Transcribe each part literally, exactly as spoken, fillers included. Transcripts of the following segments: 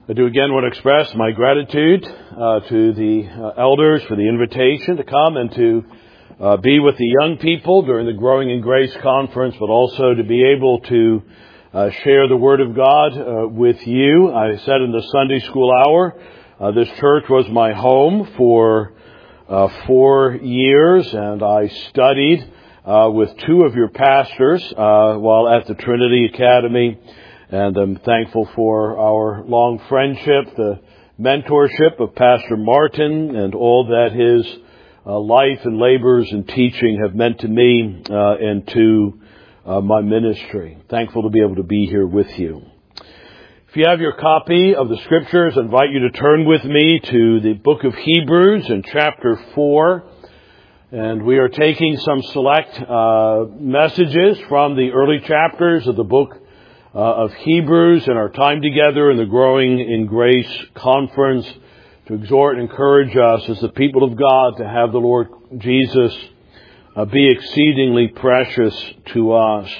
I do again want to express my gratitude uh, to the uh, elders for the invitation to come and to uh, be with the young people during the Growing in Grace Conference, but also to be able to uh, share the Word of God uh, with you. I said in the Sunday school hour, uh, this church was my home for uh, four years, and I studied uh, with two of your pastors uh, while at the Trinity Academy. And I'm thankful for our long friendship, the mentorship of Pastor Martin, and all that his uh, life and labors and teaching have meant to me uh, and to uh, my ministry. Thankful to be able to be here with you. If you have your copy of the Scriptures, I invite you to turn with me to the book of Hebrews in chapter four. And we are taking some select uh, messages from the early chapters of the book Uh, of Hebrews and our time together in the Growing in Grace Conference to exhort and encourage us as the people of God to have the Lord Jesus uh, be exceedingly precious to us.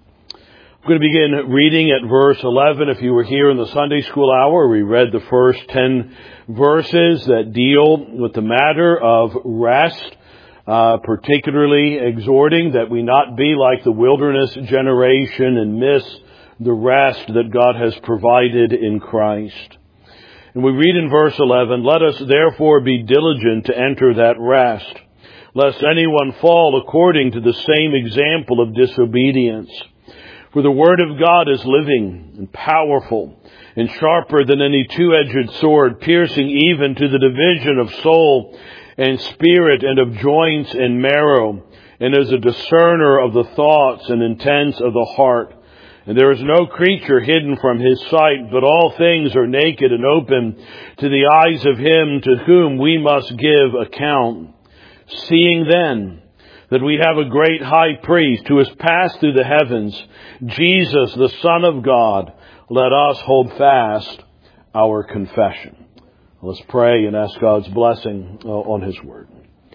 I'm going to begin reading at verse eleven. If you were here in the Sunday school hour, we read the first ten verses that deal with the matter of rest, uh, particularly exhorting that we not be like the wilderness generation and miss the rest that God has provided in Christ. And we read in verse eleven, "Let us therefore be diligent to enter that rest, lest anyone fall according to the same example of disobedience. For the word of God is living and powerful and sharper than any two-edged sword, piercing even to the division of soul and spirit and of joints and marrow, and is a discerner of the thoughts and intents of the heart. And there is no creature hidden from his sight, but all things are naked and open to the eyes of him to whom we must give account. Seeing then that we have a great high priest who has passed through the heavens, Jesus, the Son of God, let us hold fast our confession." Let's pray and ask God's blessing on his word.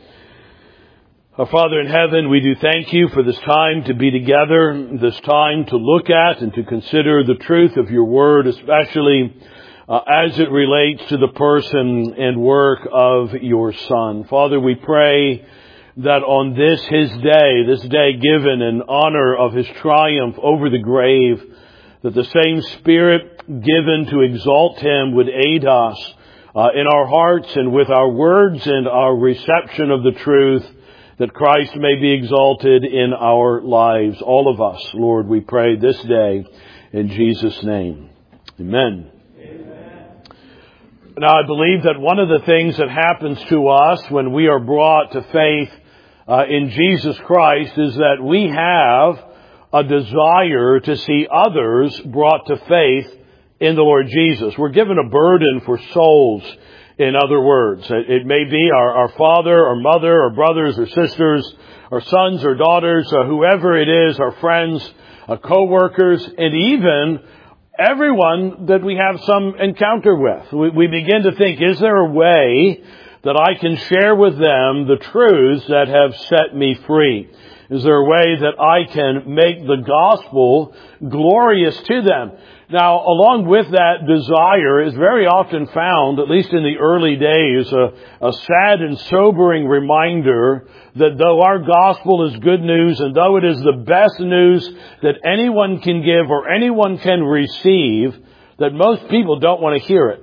Our Father in heaven, we do thank you for this time to be together, this time to look at and to consider the truth of your word, especially uh, as it relates to the person and work of your Son. Father, we pray that on this his day, this day given in honor of his triumph over the grave, that the same Spirit given to exalt him would aid us uh, in our hearts and with our words and our reception of the truth, that Christ may be exalted in our lives, all of us. Lord, we pray this day in Jesus' name. Amen. Amen. Now, I believe that one of the things that happens to us when we are brought to faith uh, in Jesus Christ is that we have a desire to see others brought to faith in the Lord Jesus. We're given a burden for souls. In other words, it may be our, our father or mother or brothers or sisters, our sons or daughters, or whoever it is, our friends, our co-workers, and even everyone that we have some encounter with. We, we begin to think, is there a way that I can share with them the truths that have set me free? Is there a way that I can make the gospel glorious to them? Now, along with that desire is very often found, at least in the early days, a, a sad and sobering reminder that though our gospel is good news and though it is the best news that anyone can give or anyone can receive, that most people don't want to hear it.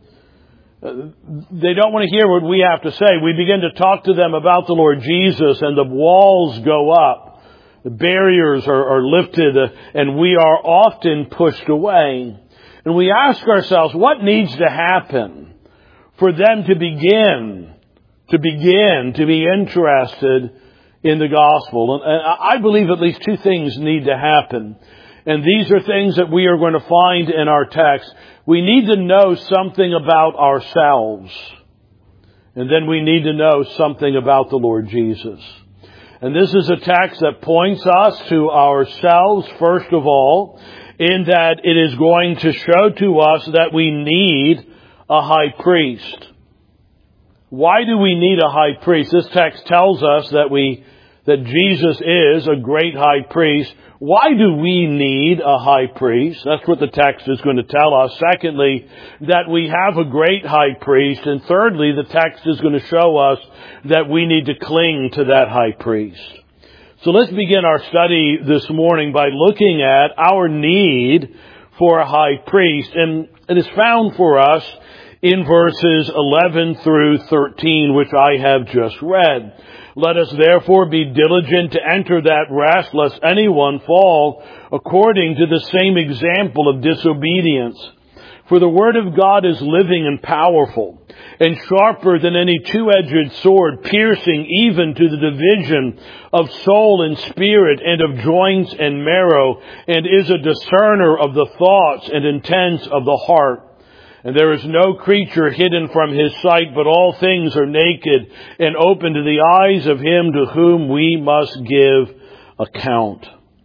They don't want to hear what we have to say. We begin to talk to them about the Lord Jesus and the walls go up. The barriers are, are lifted uh, and we are often pushed away. And we ask ourselves, what needs to happen for them to begin, to begin to be interested in the gospel? And, and I believe at least two things need to happen. And these are things that we are going to find in our text. We need to know something about ourselves. And then we need to know something about the Lord Jesus. And this is a text that points us to ourselves, first of all, in that it is going to show to us that we need a high priest. Why do we need a high priest? This text tells us that we that Jesus is a great high priest. Why do we need a high priest? That's what the text is going to tell us. Secondly, that we have a great high priest. And thirdly, the text is going to show us that we need to cling to that high priest. So let's begin our study this morning by looking at our need for a high priest. And it is found for us in verses eleven through thirteen, which I have just read. Let us therefore be diligent to enter that rest, lest anyone fall according to the same example of disobedience. For the word of God is living and powerful, and sharper than any two-edged sword, piercing even to the division of soul and spirit, and of joints and marrow, and is a discerner of the thoughts and intents of the heart. And there is no creature hidden from his sight, but all things are naked and open to the eyes of him to whom we must give account.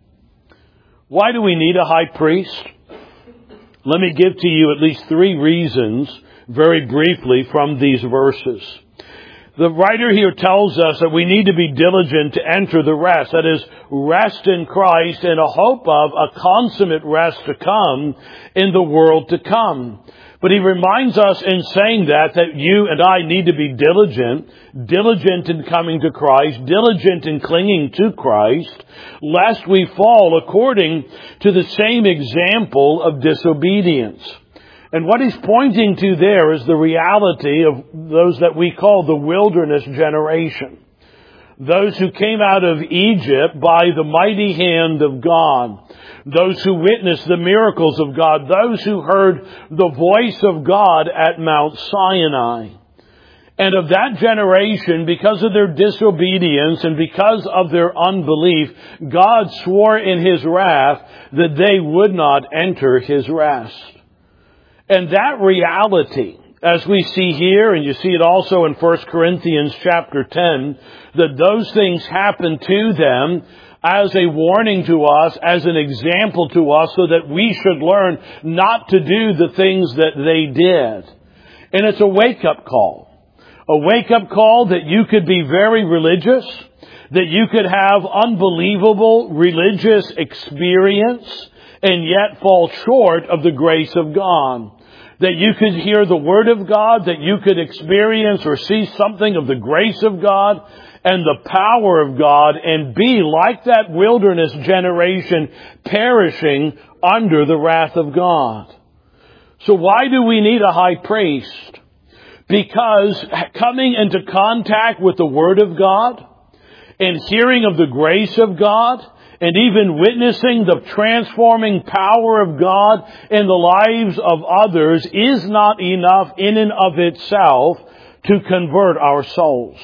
Why do we need a high priest? Let me give to you at least three reasons, very briefly, from these verses. The writer here tells us that we need to be diligent to enter the rest. That is, rest in Christ and a hope of a consummate rest to come in the world to come. But he reminds us in saying that, that you and I need to be diligent, diligent in coming to Christ, diligent in clinging to Christ, lest we fall according to the same example of disobedience. And what he's pointing to there is the reality of those that we call the wilderness generation. Those who came out of Egypt by the mighty hand of God. Those who witnessed the miracles of God. Those who heard the voice of God at Mount Sinai. And of that generation, because of their disobedience and because of their unbelief, God swore in His wrath that they would not enter His rest. And that reality, as we see here, and you see it also in First Corinthians chapter ten, that those things happen to them as a warning to us, as an example to us, so that we should learn not to do the things that they did. And it's a wake-up call. A wake-up call that you could be very religious, that you could have unbelievable religious experience, and yet fall short of the grace of God. That you could hear the Word of God, that you could experience or see something of the grace of God and the power of God, and be like that wilderness generation, perishing under the wrath of God. So why do we need a high priest? Because coming into contact with the Word of God and hearing of the grace of God, and even witnessing the transforming power of God in the lives of others is not enough in and of itself to convert our souls.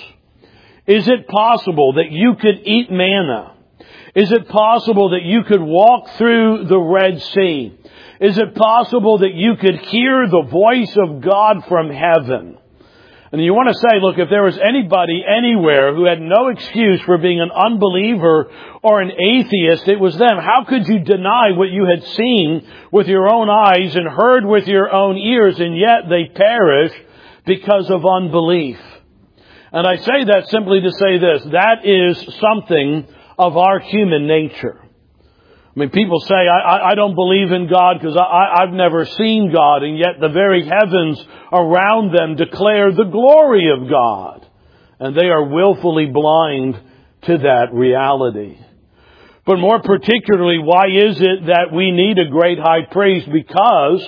Is it possible that you could eat manna? Is it possible that you could walk through the Red Sea? Is it possible that you could hear the voice of God from heaven? And you want to say, look, if there was anybody anywhere who had no excuse for being an unbeliever or an atheist, it was them. How could you deny what you had seen with your own eyes and heard with your own ears, and yet they perish because of unbelief? And I say that simply to say this. That is something of our human nature. I mean, people say, I, I don't believe in God because I, I've never seen God, and yet the very heavens around them declare the glory of God. And they are willfully blind to that reality. But more particularly, why is it that we need a great high priest? Because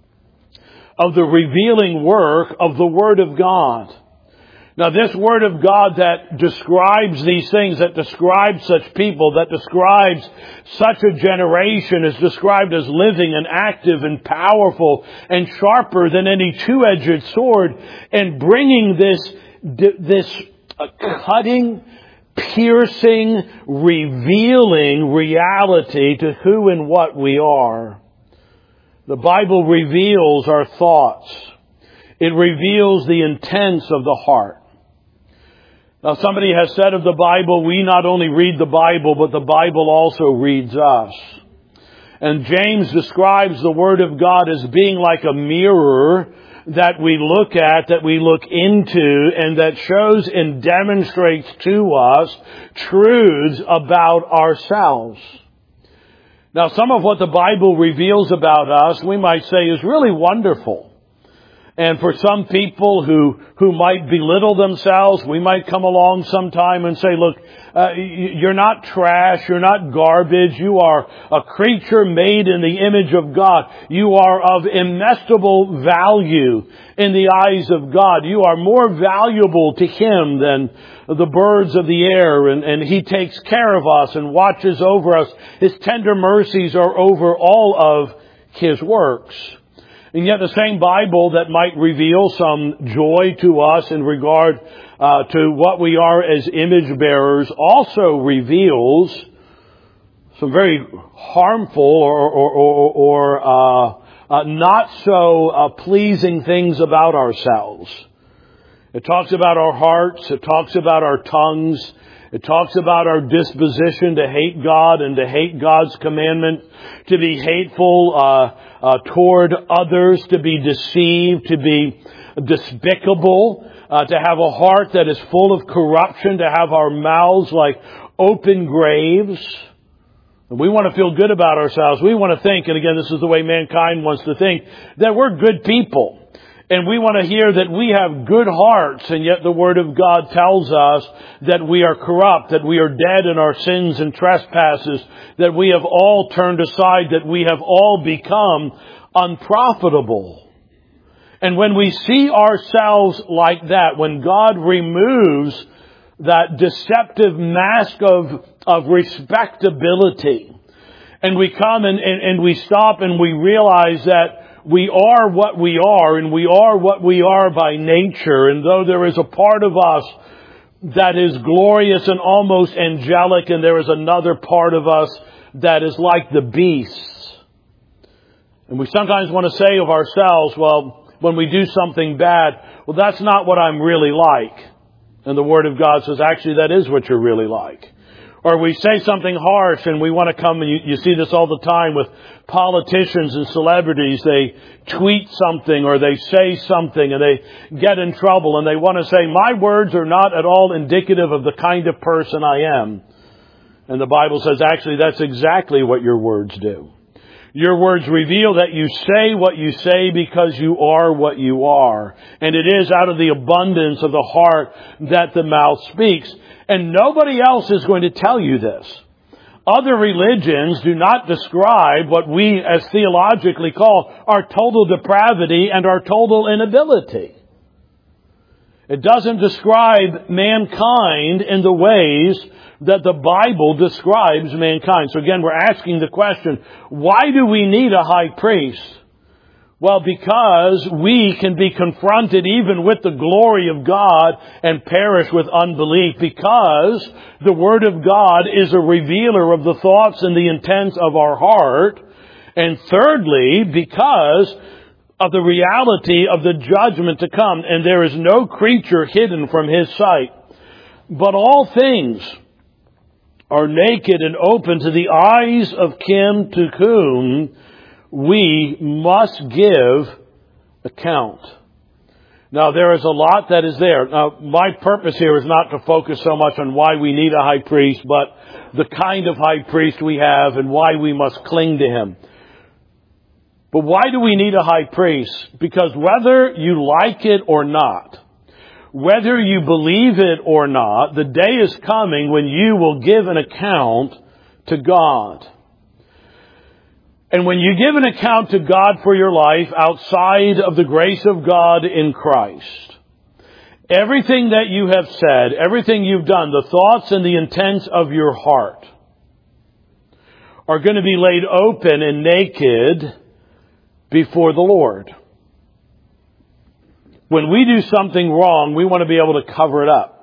of the revealing work of the Word of God. Now, this Word of God that describes these things, that describes such people, that describes such a generation, is described as living and active and powerful and sharper than any two-edged sword, and bringing this, this cutting, piercing, revealing reality to who and what we are. The Bible reveals our thoughts. It reveals the intents of the heart. Now, somebody has said of the Bible, we not only read the Bible, but the Bible also reads us. And James describes the Word of God as being like a mirror that we look at, that we look into, and that shows and demonstrates to us truths about ourselves. Now, some of what the Bible reveals about us, we might say, is really wonderful. And for some people who, who might belittle themselves, we might come along sometime and say, look, uh, you're not trash, you're not garbage, you are a creature made in the image of God. You are of inestimable value in the eyes of God. You are more valuable to Him than the birds of the air, and, and He takes care of us and watches over us. His tender mercies are over all of His works. And yet the same Bible that might reveal some joy to us in regard uh, to what we are as image bearers also reveals some very harmful or, or, or, or uh, uh, not so uh, pleasing things about ourselves. It talks about our hearts. It talks about our tongues. It talks about our disposition to hate God and to hate God's commandment, to be hateful uh, uh, toward others, to be deceived, to be despicable, uh, to have a heart that is full of corruption, to have our mouths like open graves. And we want to feel good about ourselves. We want to think, and again, this is the way mankind wants to think, that we're good people. And we want to hear that we have good hearts, and yet the Word of God tells us that we are corrupt, that we are dead in our sins and trespasses, that we have all turned aside, that we have all become unprofitable. And when we see ourselves like that, when God removes that deceptive mask of, of respectability, and we come and, and, and we stop and we realize that we are what we are, and we are what we are by nature. And though there is a part of us that is glorious and almost angelic, and there is another part of us that is like the beasts. And we sometimes want to say of ourselves, well, when we do something bad, well, that's not what I'm really like. And the Word of God says, actually, that is what you're really like. Or we say something harsh and we want to come, and you, you see this all the time with politicians and celebrities. They tweet something or they say something and they get in trouble, and they want to say, my words are not at all indicative of the kind of person I am. And the Bible says, actually, that's exactly what your words do. Your words reveal that you say what you say because you are what you are. And it is out of the abundance of the heart that the mouth speaks. And nobody else is going to tell you this. Other religions do not describe what we as theologically call our total depravity and our total inability. It doesn't describe mankind in the ways that the Bible describes mankind. So again, we're asking the question, why do we need a high priest? Well, because we can be confronted even with the glory of God and perish with unbelief, because the Word of God is a revealer of the thoughts and the intents of our heart. And thirdly, because of the reality of the judgment to come. And there is no creature hidden from His sight, but all things are naked and open to the eyes of Him to whom we must give account. Now, there is a lot that is there. Now, my purpose here is not to focus so much on why we need a high priest, but the kind of high priest we have and why we must cling to Him. But why do we need a high priest? Because whether you like it or not, whether you believe it or not, the day is coming when you will give an account to God. And when you give an account to God for your life outside of the grace of God in Christ, everything that you have said, everything you've done, the thoughts and the intents of your heart are going to be laid open and naked before the Lord. When we do something wrong, we want to be able to cover it up.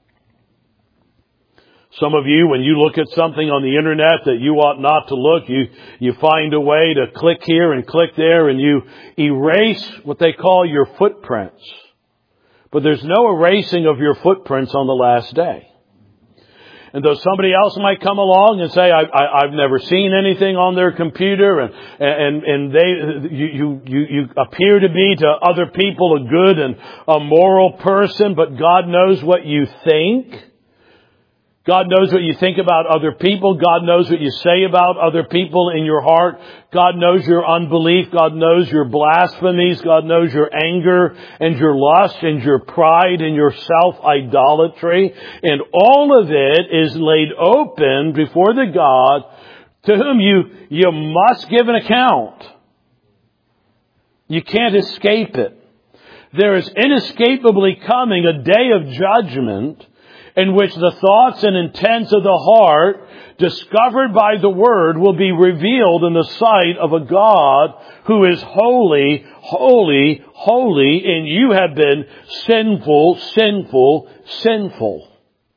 Some of you, when you look at something on the internet that you ought not to look, you, you find a way to click here and click there, and you erase what they call your footprints. But there's no erasing of your footprints on the last day. And though somebody else might come along and say, I, I, I've never seen anything on their computer, and, and, and they, you, you, you, you appear to be to other people a good and a moral person, but God knows what you think. God knows what you think about other people. God knows what you say about other people in your heart. God knows your unbelief. God knows your blasphemies. God knows your anger and your lust and your pride and your self-idolatry. And all of it is laid open before the God to whom you, you must give an account. You can't escape it. There is inescapably coming a day of judgment in which the thoughts and intents of the heart, discovered by the Word, will be revealed in the sight of a God who is holy, holy, holy, and you have been sinful, sinful, sinful.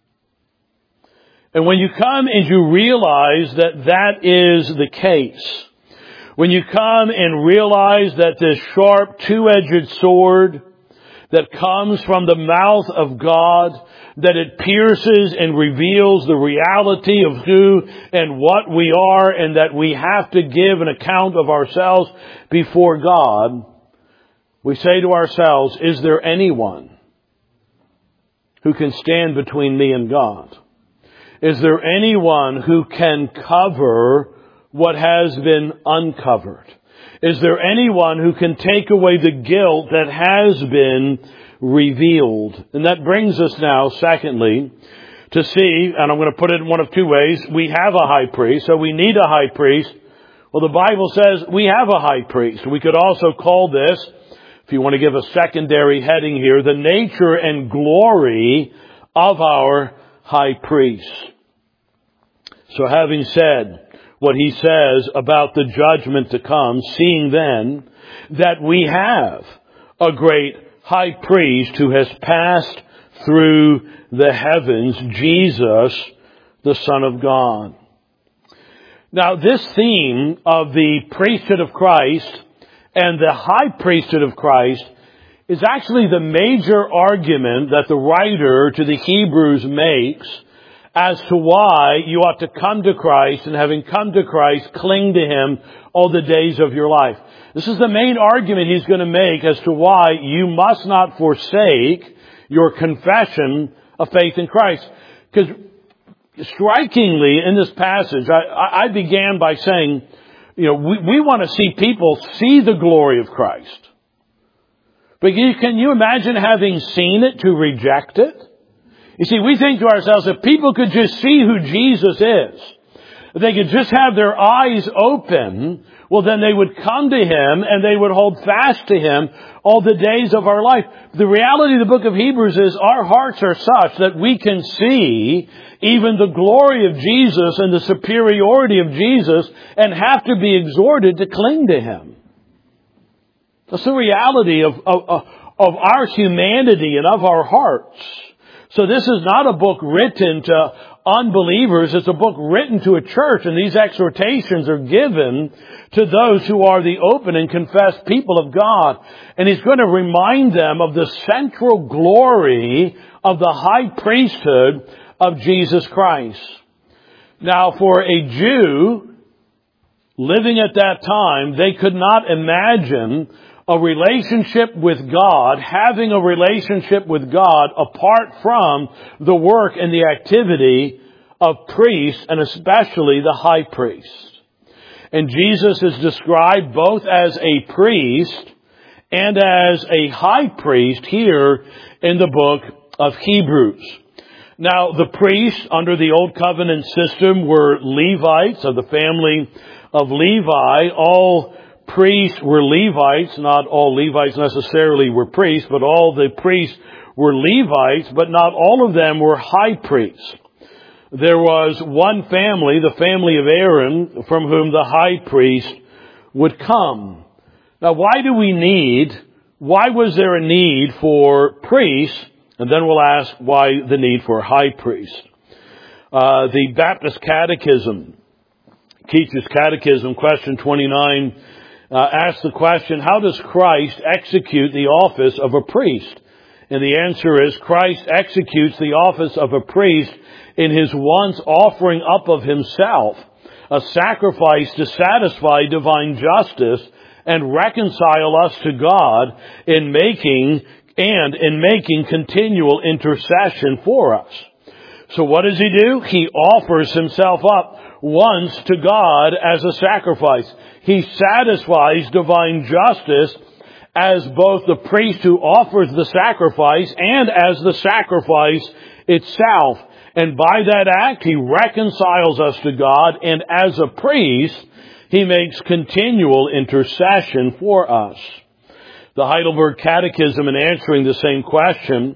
And when you come and you realize that that is the case, when you come and realize that this sharp two-edged sword that comes from the mouth of God, that it pierces and reveals the reality of who and what we are, and that we have to give an account of ourselves before God, we say to ourselves, is there anyone who can stand between me and God? Is there anyone who can cover what has been uncovered? Is there anyone who can take away the guilt that has been revealed? And that brings us now, secondly, to see, and I'm going to put it in one of two ways. We have a high priest, so we need a high priest. Well, the Bible says we have a high priest. We could also call this, if you want to give a secondary heading here, the nature and glory of our high priest. So having said what he says about the judgment to come, seeing then that we have a great high priest who has passed through the heavens, Jesus, the Son of God. Now, this theme of the priesthood of Christ and the high priesthood of Christ is actually the major argument that the writer to the Hebrews makes as to why you ought to come to Christ, and having come to Christ, cling to Him all the days of your life. This is the main argument he's going to make as to why you must not forsake your confession of faith in Christ. Because strikingly in this passage, I, I began by saying, you know, we, we want to see people see the glory of Christ. But you, can you imagine having seen it to reject it? You see, we think to ourselves, if people could just see who Jesus is, if they could just have their eyes open, well, then they would come to Him and they would hold fast to Him all the days of our life. The reality of the book of Hebrews is our hearts are such that we can see even the glory of Jesus and the superiority of Jesus and have to be exhorted to cling to Him. That's the reality of, of, of our humanity and of our hearts. So this is not a book written to unbelievers. It's a book written to a church, and these exhortations are given to those who are the open and confessed people of God. And he's going to remind them of the central glory of the high priesthood of Jesus Christ. Now, for a Jew living at that time, they could not imagine a relationship with God, having a relationship with God apart from the work and the activity of priests, and especially the high priest. And Jesus is described both as a priest and as a high priest here in the book of Hebrews. Now, the priests under the Old Covenant system were Levites of the family of Levi. All priests were Levites. Not all Levites necessarily were priests, but all the priests were Levites, but not all of them were high priests. There was one family, the family of Aaron, from whom the high priest would come. Now, why do we need, why was there a need for priests? And then we'll ask why the need for a high priest. Uh, the Baptist Catechism, Keach's Catechism, question twenty-nine, Uh, asks the question, how does Christ execute the office of a priest? And the answer is Christ executes the office of a priest in his once offering up of himself, a sacrifice to satisfy divine justice and reconcile us to God in making and in making continual intercession for us. So what does he do? He offers himself up once to God as a sacrifice. He satisfies divine justice as both the priest who offers the sacrifice and as the sacrifice itself. And by that act, he reconciles us to God, and as a priest, he makes continual intercession for us. The Heidelberg Catechism, in answering the same question,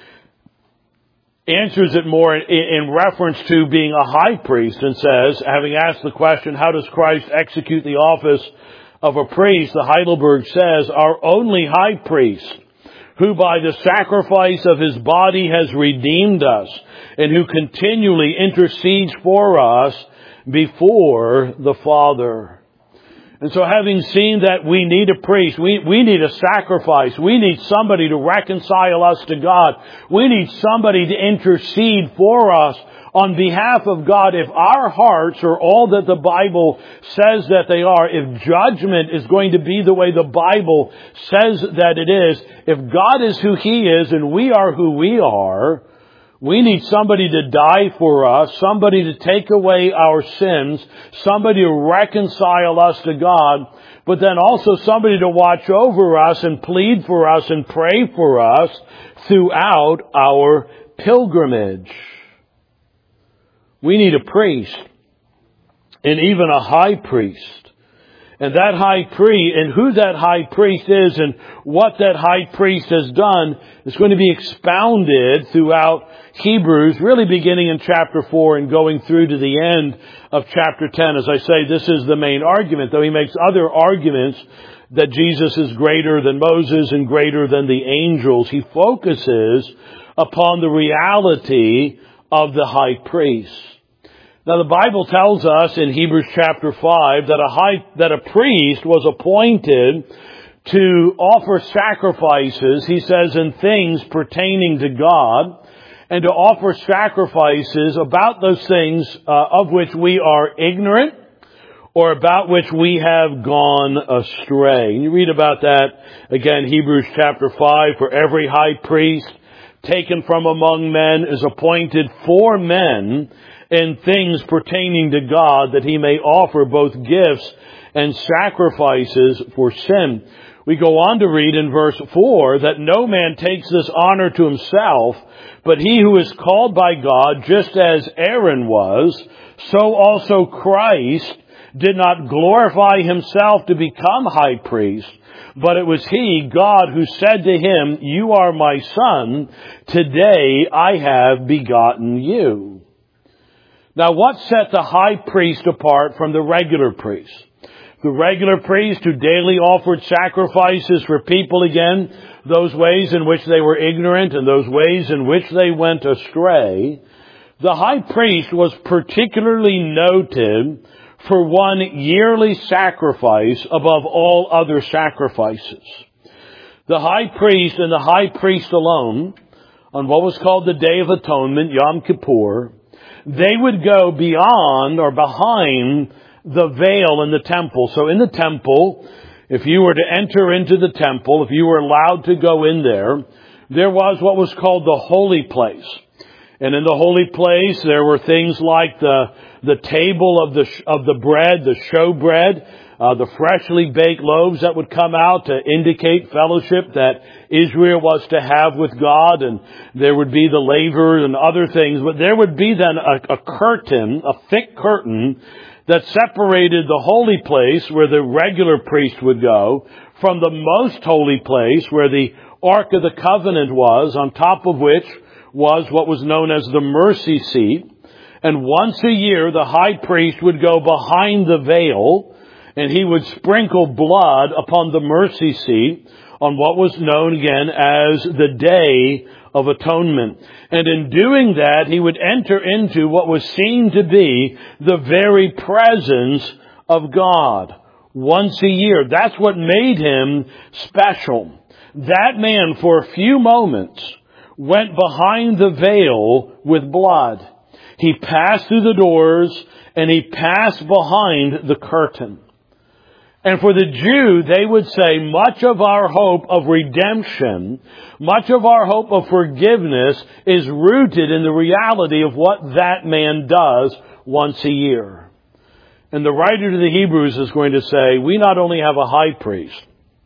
answers it more in, in reference to being a high priest, and says, having asked the question, how does Christ execute the office of a priest? The Heidelberg says, our only high priest, who by the sacrifice of his body has redeemed us, and who continually intercedes for us before the Father. And so having seen that we need a priest, we, we need a sacrifice, we need somebody to reconcile us to God, we need somebody to intercede for us on behalf of God. If our hearts are all that the Bible says that they are, if judgment is going to be the way the Bible says that it is, if God is who He is and we are who we are, we need somebody to die for us, somebody to take away our sins, somebody to reconcile us to God, but then also somebody to watch over us and plead for us and pray for us throughout our pilgrimage. We need a priest, and even a high priest. And that high priest, and who that high priest is and what that high priest has done is going to be expounded throughout Hebrews, really beginning in chapter four and going through to the end of chapter ten. As I say, this is the main argument, though he makes other arguments that Jesus is greater than Moses and greater than the angels. He focuses upon the reality of the high priest. Now the Bible tells us in Hebrews chapter five that a high, that a priest was appointed to offer sacrifices, he says, in things pertaining to God, and to offer sacrifices about those things uh, of which we are ignorant or about which we have gone astray. And you read about that again, Hebrews chapter five, for every high priest taken from among men is appointed for men in things pertaining to God, that he may offer both gifts and sacrifices for sin. We go on to read in verse four that no man takes this honor to himself, but he who is called by God, just as Aaron was, so also Christ did not glorify himself to become high priest, but it was he, God, who said to him, you are my son, today I have begotten you. Now, what set the high priest apart from the regular priest? The regular priest who daily offered sacrifices for people, again, those ways in which they were ignorant and those ways in which they went astray. The high priest was particularly noted for one yearly sacrifice above all other sacrifices. The high priest and the high priest alone, on what was called the Day of Atonement, Yom Kippur, they would go beyond or behind the veil in the temple. So in the temple, if you were to enter into the temple, if you were allowed to go in there, there was what was called the holy place. And in the holy place, there were things like the the table of the of the bread, the showbread, uh, the freshly baked loaves that would come out to indicate fellowship that Israel was to have with God, and there would be the laver and other things. But there would be then a, a curtain, a thick curtain, that separated the holy place where the regular priest would go from the most holy place where the Ark of the Covenant was, on top of which was what was known as the mercy seat. And once a year, the high priest would go behind the veil, and he would sprinkle blood upon the mercy seat on what was known again as the Day of Atonement. And in doing that, he would enter into what was seen to be the very presence of God. once a year. That's what made him special. That man, for a few moments, went behind the veil with blood. He passed through the doors and he passed behind the curtain. And for the Jew, they would say much of our hope of redemption, much of our hope of forgiveness is rooted in the reality of what that man does once a year. And the writer to the Hebrews is going to say, we not only have a high priest,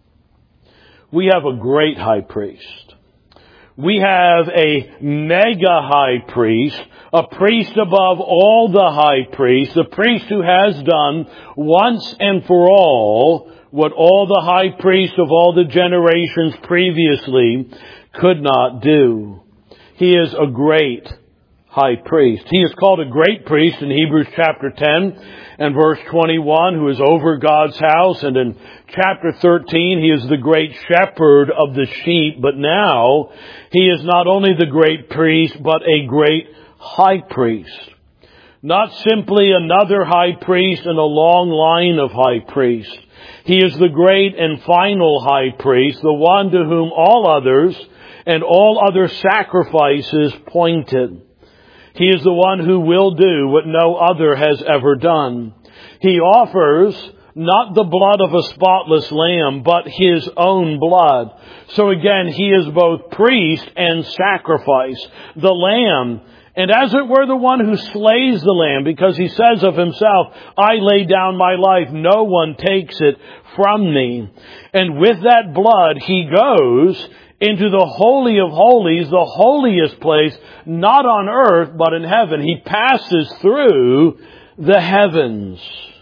we have a great high priest. We have a mega high priest, a priest above all the high priests, the priest who has done once and for all what all the high priests of all the generations previously could not do. He is a great high priest. He is called a great priest in Hebrews chapter ten and verse twenty-one, who is over God's house. And in chapter thirteen, he is the great shepherd of the sheep. But now, he is not only the great priest, but a great high priest. Not simply another high priest in a long line of high priests. He is the great and final high priest, the one to whom all others and all other sacrifices pointed. He is the one who will do what no other has ever done. He offers not the blood of a spotless lamb, but his own blood. So again, he is both priest and sacrifice. The lamb, and as it were the one who slays the lamb, because he says of himself, I lay down my life, no one takes it from me. And with that blood, he goes into the Holy of Holies, the holiest place, not on earth, but in heaven. He passes through the heavens.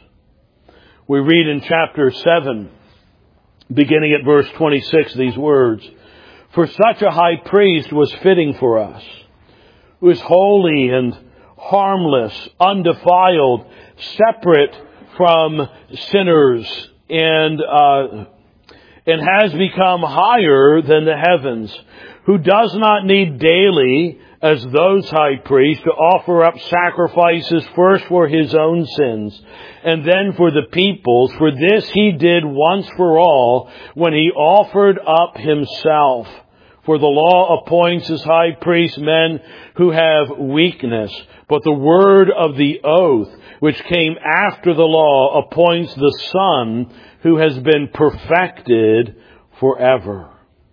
We read in chapter seven, beginning at verse twenty-six, these words, for such a high priest was fitting for us, who is holy and harmless, undefiled, separate from sinners, and uh and has become higher than the heavens, who does not need daily, as those high priests, to offer up sacrifices first for his own sins, and then for the people's. For this he did once for all, when he offered up himself. For the law appoints as high priests men who have weakness, but the word of the oath, which came after the law, appoints the Son, who has been perfected forever.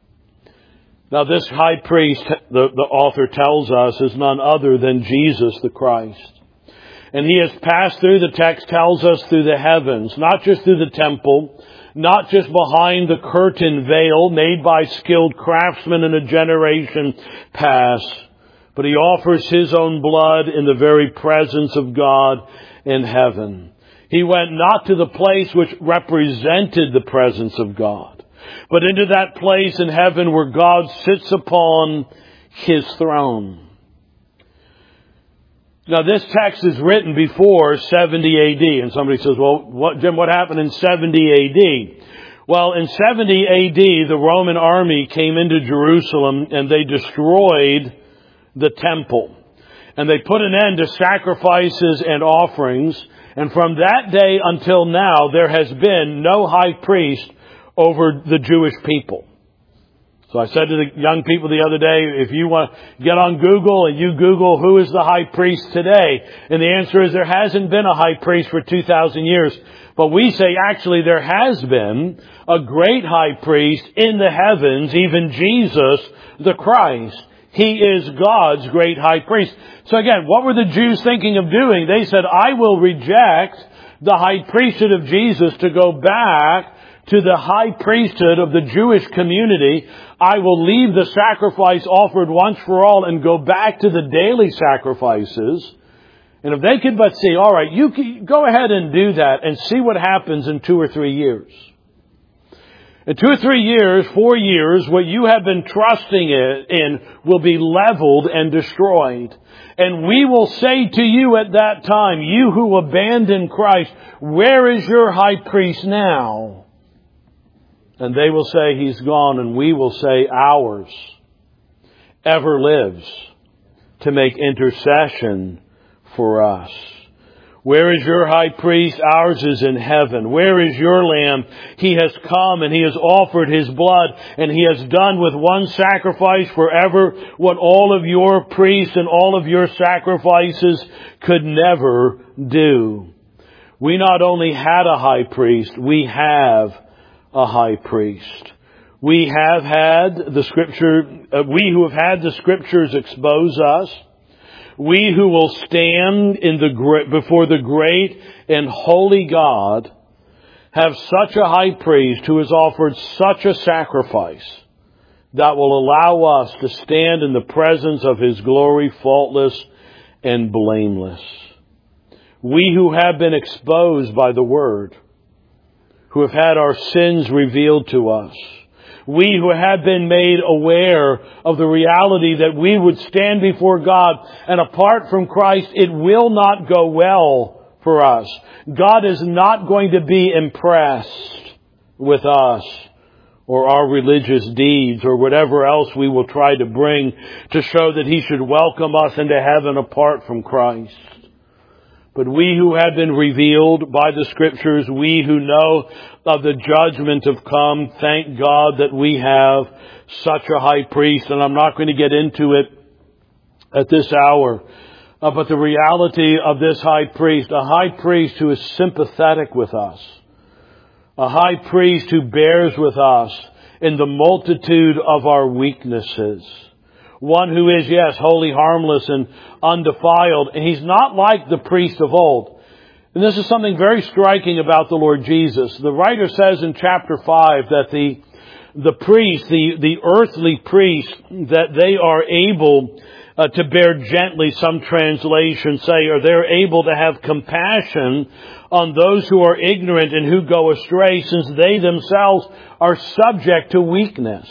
Now this high priest, the, the author tells us, is none other than Jesus the Christ. And he has passed through, the text tells us, through the heavens, not just through the temple, not just behind the curtain veil made by skilled craftsmen in a generation past, but he offers his own blood in the very presence of God in heaven. He went not to the place which represented the presence of God, but into that place in heaven where God sits upon his throne. Now this text is written before seventy A D. And somebody says, well, what, Jim, what happened in seventy A D? Well, in seventy A D, the Roman army came into Jerusalem and they destroyed the temple. And they put an end to sacrifices and offerings. And from that day until now, there has been no high priest over the Jewish people. So I said to the young people the other day, if you want to get on Google and you Google who is the high priest today, and the answer is there hasn't been a high priest for two thousand years. But we say actually there has been a great high priest in the heavens, even Jesus the Christ. He is God's great high priest. So again, what were the Jews thinking of doing? They said, I will reject the high priesthood of Jesus to go back to the high priesthood of the Jewish community. I will leave the sacrifice offered once for all and go back to the daily sacrifices. And if they could but see, all right, you can go ahead and do that and see what happens in two or three years. In two or three years, four years, what you have been trusting in will be leveled and destroyed. And we will say to you at that time, you who abandoned Christ, where is your high priest now? And they will say, he's gone. And we will say, ours ever lives to make intercession for us. Where is your high priest? Ours is in heaven. Where is your lamb? He has come and he has offered his blood, and he has done with one sacrifice forever what all of your priests and all of your sacrifices could never do. We not only had a high priest, we have a high priest. We have had the Scripture, uh, we who have had the Scriptures expose us. We who will stand in the before the great and holy God have such a high priest who has offered such a sacrifice that will allow us to stand in the presence of his glory faultless and blameless. We who have been exposed by the Word, who have had our sins revealed to us, we who have been made aware of the reality that we would stand before God, and apart from Christ, it will not go well for us. God is not going to be impressed with us or our religious deeds or whatever else we will try to bring to show that he should welcome us into heaven apart from Christ. But we who have been revealed by the Scriptures, we who know of the judgment of come, thank God that we have such a high priest. And I'm not going to get into it at this hour. Uh, but the reality of this high priest, a high priest who is sympathetic with us, a high priest who bears with us in the multitude of our weaknesses. One who is, yes, holy, harmless, and undefiled. And he's not like the priest of old. And this is something very striking about the Lord Jesus. The writer says in chapter five that the the priest, the, the earthly priest, that they are able uh, to bear gently, some translations say, or they're able to have compassion on those who are ignorant and who go astray, since they themselves are subject to weakness.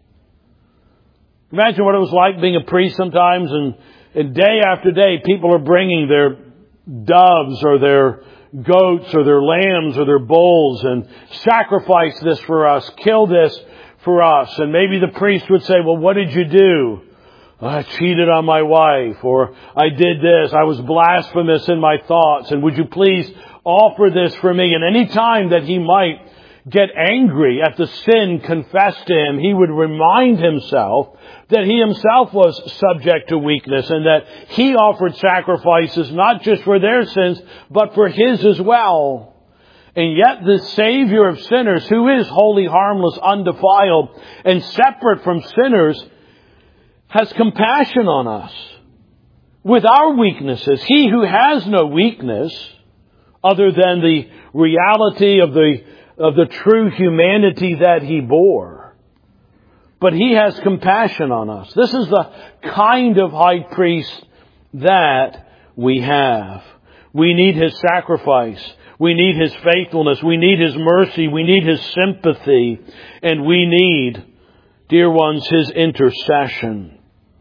Imagine what it was like being a priest sometimes, and, and day after day people are bringing their doves or their goats or their lambs or their bulls and sacrifice this for us, kill this for us. And maybe the priest would say, well, what did you do? I cheated on my wife, or I did this, I was blasphemous in my thoughts, and would you please offer this for me? And any time that he might get angry at the sin confessed to him, he would remind himself that he himself was subject to weakness, and that he offered sacrifices not just for their sins, but for his as well. And yet the Savior of sinners, who is holy, harmless, undefiled, and separate from sinners, has compassion on us with our weaknesses. He who has no weakness other than the reality of the of the true humanity that he bore. But he has compassion on us. This is the kind of high priest that we have. We need his sacrifice. We need his faithfulness. We need his mercy. We need his sympathy. And we need, dear ones, his intercession.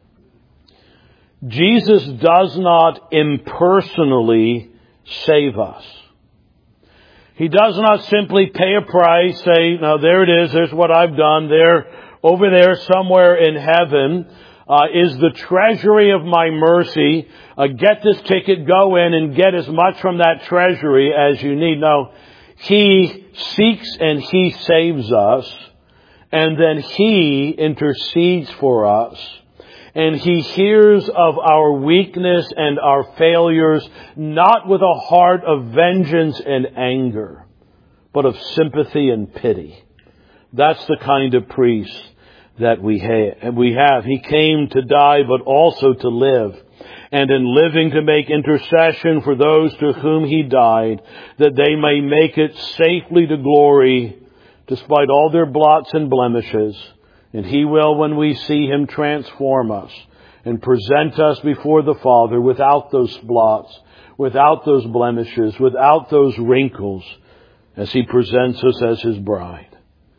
Jesus does not impersonally save us. He does not simply pay a price, say, now there it is, there's what I've done. There, over there, somewhere in heaven, uh, is the treasury of my mercy. Uh, get this ticket, go in and get as much from that treasury as you need. No, he seeks and he saves us, and then he intercedes for us. And he hears of our weakness and our failures, not with a heart of vengeance and anger, but of sympathy and pity. That's the kind of priest that we have. He came to die, but also to live. And in living to make intercession for those to whom he died, that they may make it safely to glory, despite all their blots and blemishes. And he will, when we see him, transform us and present us before the Father without those blots, without those blemishes, without those wrinkles, as he presents us as his bride.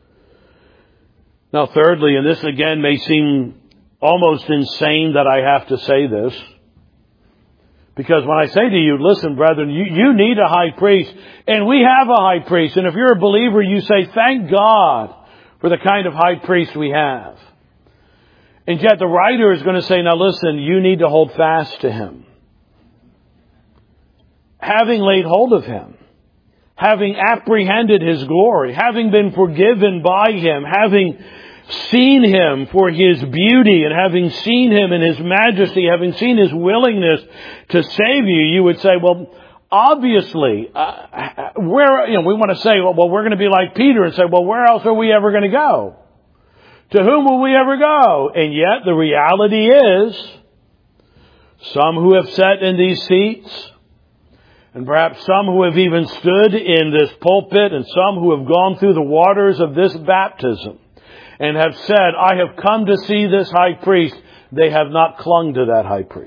Now, thirdly, and this again may seem almost insane that I have to say this, because when I say to you, listen, brethren, you, you need a high priest, and we have a high priest. And if you're a believer, you say, thank God for the kind of high priest we have. And yet the writer is going to say, now listen, you need to hold fast to him. having laid hold of Him, having apprehended His glory, having been forgiven by Him, having seen Him for His beauty, and having seen Him in His majesty, having seen His willingness to save you, you would say, well, obviously, uh, where, you know, we want to say, well, well, we're going to be like Peter and say, well, where else are we ever going to go? To whom will we ever go? And yet the reality is, some who have sat in these seats, and perhaps some who have even stood in this pulpit, and some who have gone through the waters of this baptism, and have said, I have come to see this high priest, they have not clung to that high priest.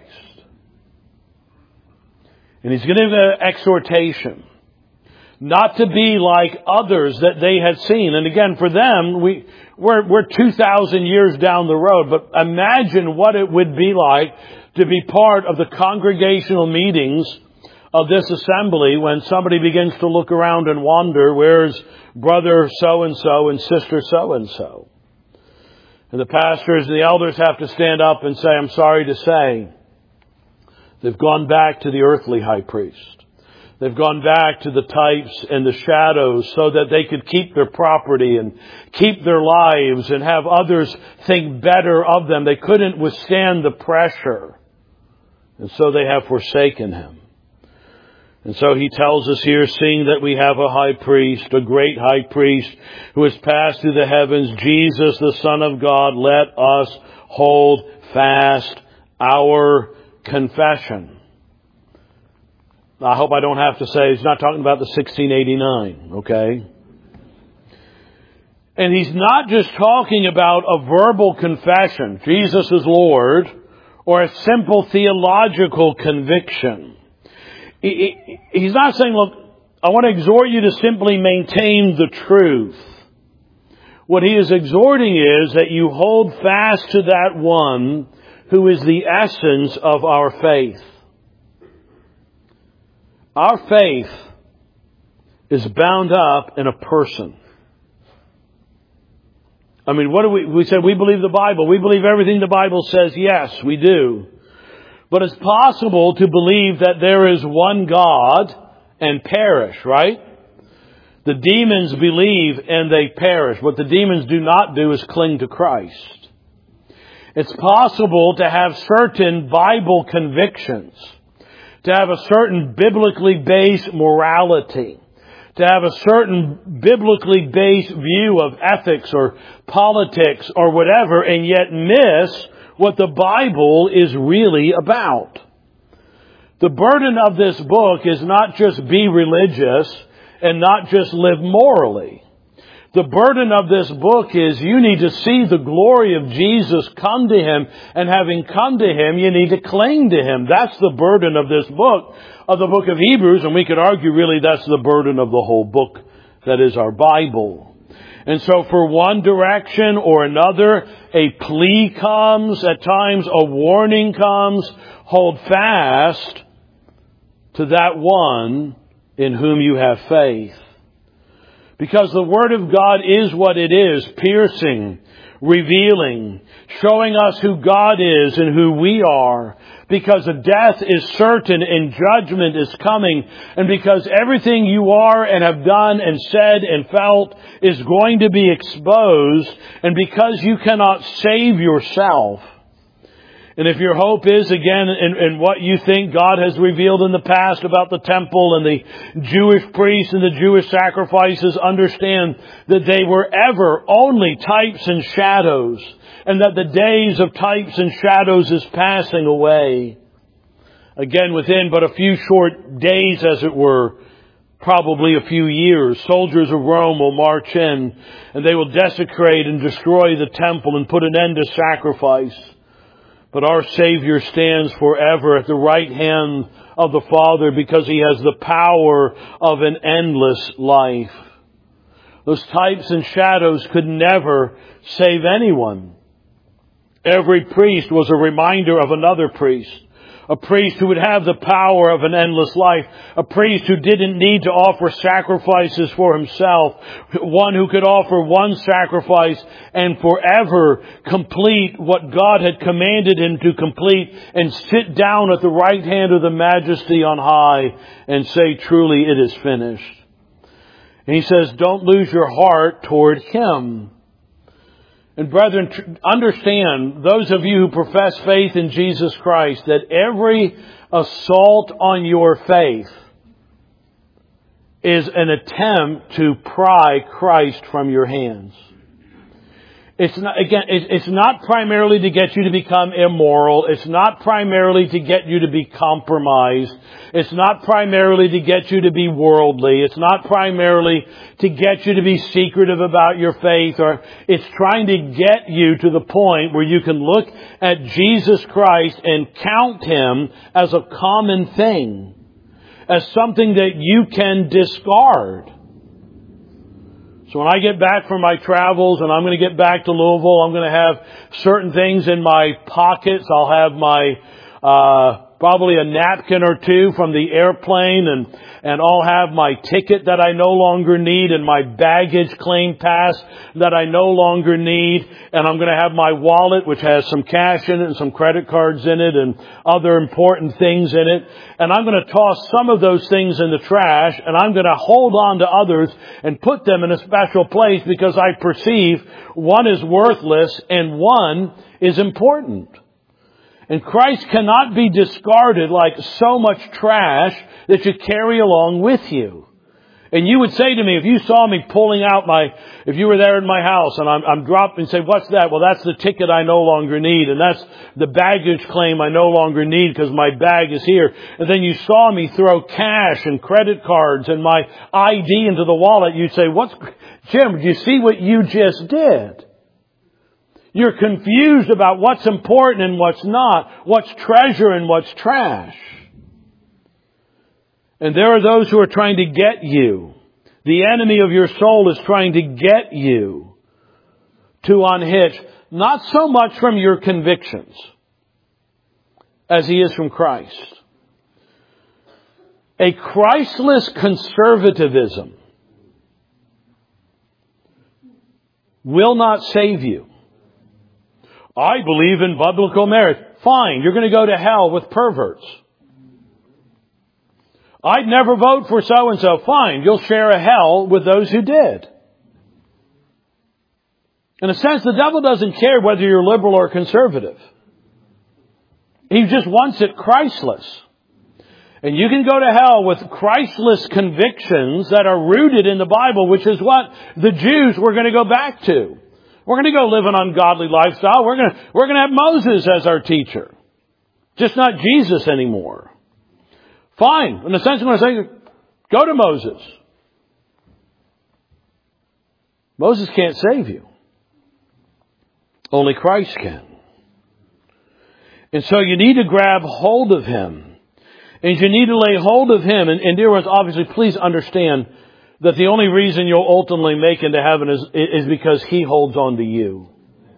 And he's giving an exhortation not to be like others that they had seen. And again, for them, we, we're, we're two thousand years down the road, but imagine what it would be like to be part of the congregational meetings of this assembly when somebody begins to look around and wonder, where's brother so-and-so and sister so-and-so? And the pastors and the elders have to stand up and say, I'm sorry to say, they've gone back to the earthly high priest. They've gone back to the types and the shadows so that they could keep their property and keep their lives and have others think better of them. They couldn't withstand the pressure. And so they have forsaken Him. And so He tells us here, seeing that we have a high priest, a great high priest, who has passed through the heavens, Jesus, the Son of God, let us hold fast our confession. I hope I don't have to say, He's not talking about the sixteen eighty-nine, okay? And He's not just talking about a verbal confession, Jesus is Lord, or a simple theological conviction. He's not saying, look, I want to exhort you to simply maintain the truth. What He is exhorting is that you hold fast to that one who is the essence of our faith. Our faith is bound up in a person. I mean, what do we, we said we believe the Bible. We believe everything the Bible says. Yes, we do. But it's possible to believe that there is one God and perish, right? The demons believe and they perish. What the demons do not do is cling to Christ. It's possible to have certain Bible convictions, to have a certain biblically based morality, to have a certain biblically based view of ethics or politics or whatever, and yet miss what the Bible is really about. The burden of this book is not just be religious and not just live morally. The burden of this book is you need to see the glory of Jesus come to Him, and having come to Him, you need to cling to Him. That's the burden of this book, of the book of Hebrews, and we could argue really that's the burden of the whole book that is our Bible. And so for one direction or another, a plea comes, at times a warning comes. Hold fast to that one in whom you have faith. Because the Word of God is what it is, piercing, revealing, showing us who God is and who we are. Because a death is certain and judgment is coming. And because everything you are and have done and said and felt is going to be exposed. And because you cannot save yourself. And if your hope is, again, in, in what you think God has revealed in the past about the temple and the Jewish priests and the Jewish sacrifices, understand that they were ever only types and shadows, and that the days of types and shadows is passing away. Again, within but a few short days, as it were, probably a few years, soldiers of Rome will march in, and they will desecrate and destroy the temple and put an end to sacrifice. But our Savior stands forever at the right hand of the Father because He has the power of an endless life. Those types and shadows could never save anyone. Every priest was a reminder of another priest. A priest who would have the power of an endless life. A priest who didn't need to offer sacrifices for himself. One who could offer one sacrifice and forever complete what God had commanded him to complete and sit down at the right hand of the Majesty on high and say, truly it is finished. And he says, don't lose your heart toward Him. And brethren, understand, those of you who profess faith in Jesus Christ, that every assault on your faith is an attempt to pry Christ from your hands. It's not, again, it's not primarily to get you to become immoral. It's not primarily to get you to be compromised. It's not primarily to get you to be worldly. It's not primarily to get you to be secretive about your faith. Or it's trying to get you to the point where you can look at Jesus Christ and count Him as a common thing, as something that you can discard. So when I get back from my travels and I'm going to get back to Louisville, I'm going to have certain things in my pockets. I'll have my, uh, probably a napkin or two from the airplane, and, and I'll have my ticket that I no longer need and my baggage claim pass that I no longer need. And I'm going to have my wallet, which has some cash in it and some credit cards in it and other important things in it. And I'm going to toss some of those things in the trash, and I'm going to hold on to others and put them in a special place because I perceive one is worthless and one is important. And Christ cannot be discarded like so much trash that you carry along with you. And you would say to me, if you saw me pulling out my, if you were there in my house and I'm, I'm dropping and say, what's that? Well, that's the ticket I no longer need. And that's the baggage claim I no longer need because my bag is here. And then you saw me throw cash and credit cards and my I D into the wallet. You'd say, what's, Jim, do you see what you just did? You're confused about what's important and what's not, what's treasure and what's trash. And there are those who are trying to get you. The enemy of your soul is trying to get you to unhitch, not so much from your convictions as he is from Christ. A Christless conservatism will not save you. I believe in biblical marriage. Fine, you're going to go to hell with perverts. I'd never vote for so-and-so. Fine, you'll share a hell with those who did. In a sense, the devil doesn't care whether you're liberal or conservative. He just wants it Christless. And you can go to hell with Christless convictions that are rooted in the Bible, which is what the Jews were going to go back to. We're going to go live an ungodly lifestyle. We're going to, we're going to have Moses as our teacher. Just not Jesus anymore. Fine. In a sense, I'm going to say, go to Moses. Moses can't save you. Only Christ can. And so you need to grab hold of Him. And you need to lay hold of Him. And, and dear ones, obviously, please understand that the only reason you'll ultimately make into heaven is, is because He holds on to you.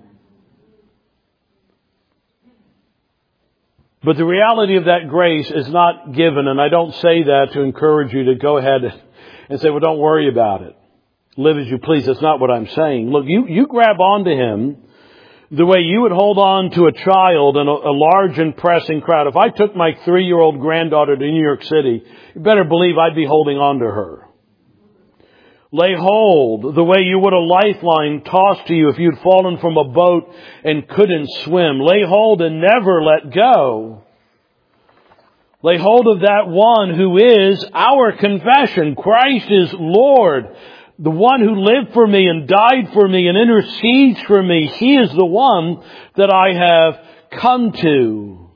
But the reality of that grace is not given, and I don't say that to encourage you to go ahead and say, well, don't worry about it. Live as you please. That's not what I'm saying. Look, you, you grab onto Him the way you would hold on to a child in a, a large and pressing crowd. If I took my three-year-old granddaughter to New York City, you better believe I'd be holding on to her. Lay hold the way you would a lifeline tossed to you if you'd fallen from a boat and couldn't swim. Lay hold and never let go. Lay hold of that one who is our confession. Christ is Lord. The one who lived for me and died for me and intercedes for me. He is the one that I have come to.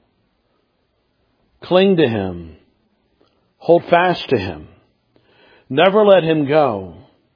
Cling to Him. Hold fast to Him. Never let Him go.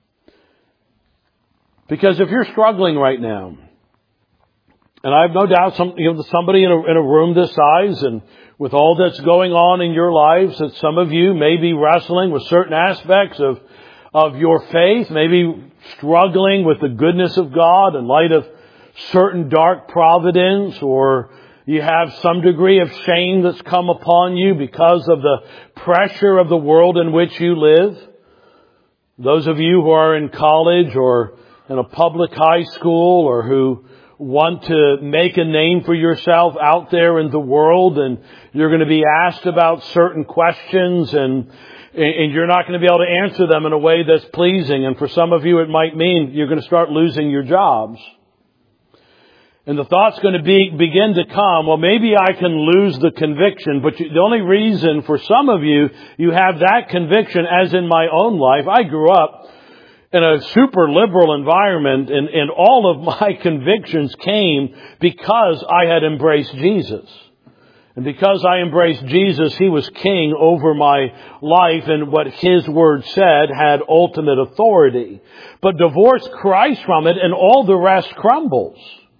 Because if you're struggling right now, and I have no doubt some, you know, somebody in a, in a room this size and with all that's going on in your lives, that some of you may be wrestling with certain aspects of, of your faith, maybe struggling with the goodness of God in light of certain dark providence, or You have some degree of shame that's come upon you because of the pressure of the world in which you live. Those of you who are in college or in a public high school or who want to make a name for yourself out there in the world, and you're going to be asked about certain questions and and you're not going to be able to answer them in a way that's pleasing. And for some of you, it might mean you're going to start losing your jobs. And the thought's going to be, begin to come, well, maybe I can lose the conviction. But you, the only reason for some of you, you have that conviction, as in my own life. I grew up in a super liberal environment, and, and all of my convictions came because I had embraced Jesus. And because I embraced Jesus, He was king over my life, and what His word said had ultimate authority. But divorce Christ from it, and all the rest crumbles.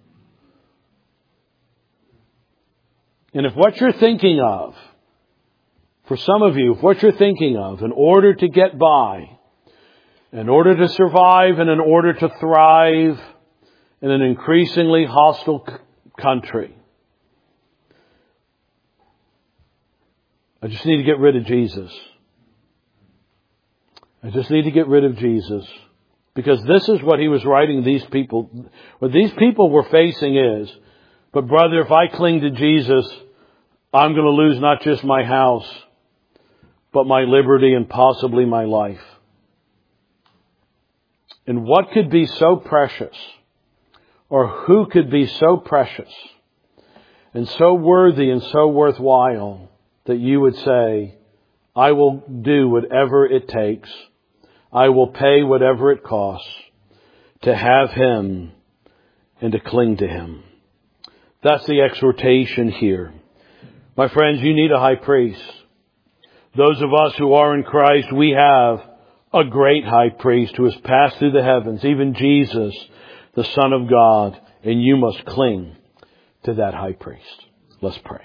And if what you're thinking of, for some of you, if what you're thinking of, in order to get by, in order to survive, and in order to thrive in an increasingly hostile c- country, I just need to get rid of Jesus. I just need to get rid of Jesus. Because this is what He was writing these people. What these people were facing is, but brother, if I cling to Jesus, I'm going to lose not just my house, but my liberty and possibly my life. And what could be so precious, or who could be so precious and so worthy and so worthwhile that you would say, I will do whatever it takes, I will pay whatever it costs to have Him and to cling to Him. That's the exhortation here. My friends, you need a high priest. Those of us who are in Christ, we have a great high priest who has passed through the heavens, even Jesus, the Son of God, and you must cling to that high priest. Let's pray.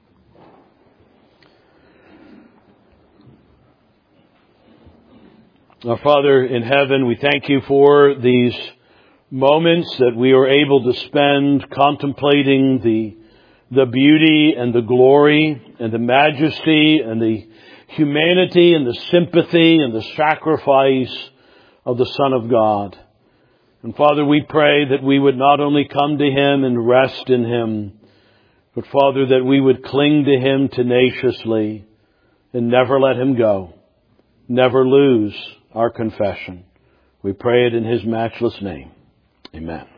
Our Father in heaven, we thank You for these moments that we are able to spend contemplating the the beauty and the glory and the majesty and the humanity and the sympathy and the sacrifice of the Son of God. And Father, we pray that we would not only come to Him and rest in Him, but Father, that we would cling to Him tenaciously and never let Him go, never lose our confession. We pray it in His matchless name. Amen.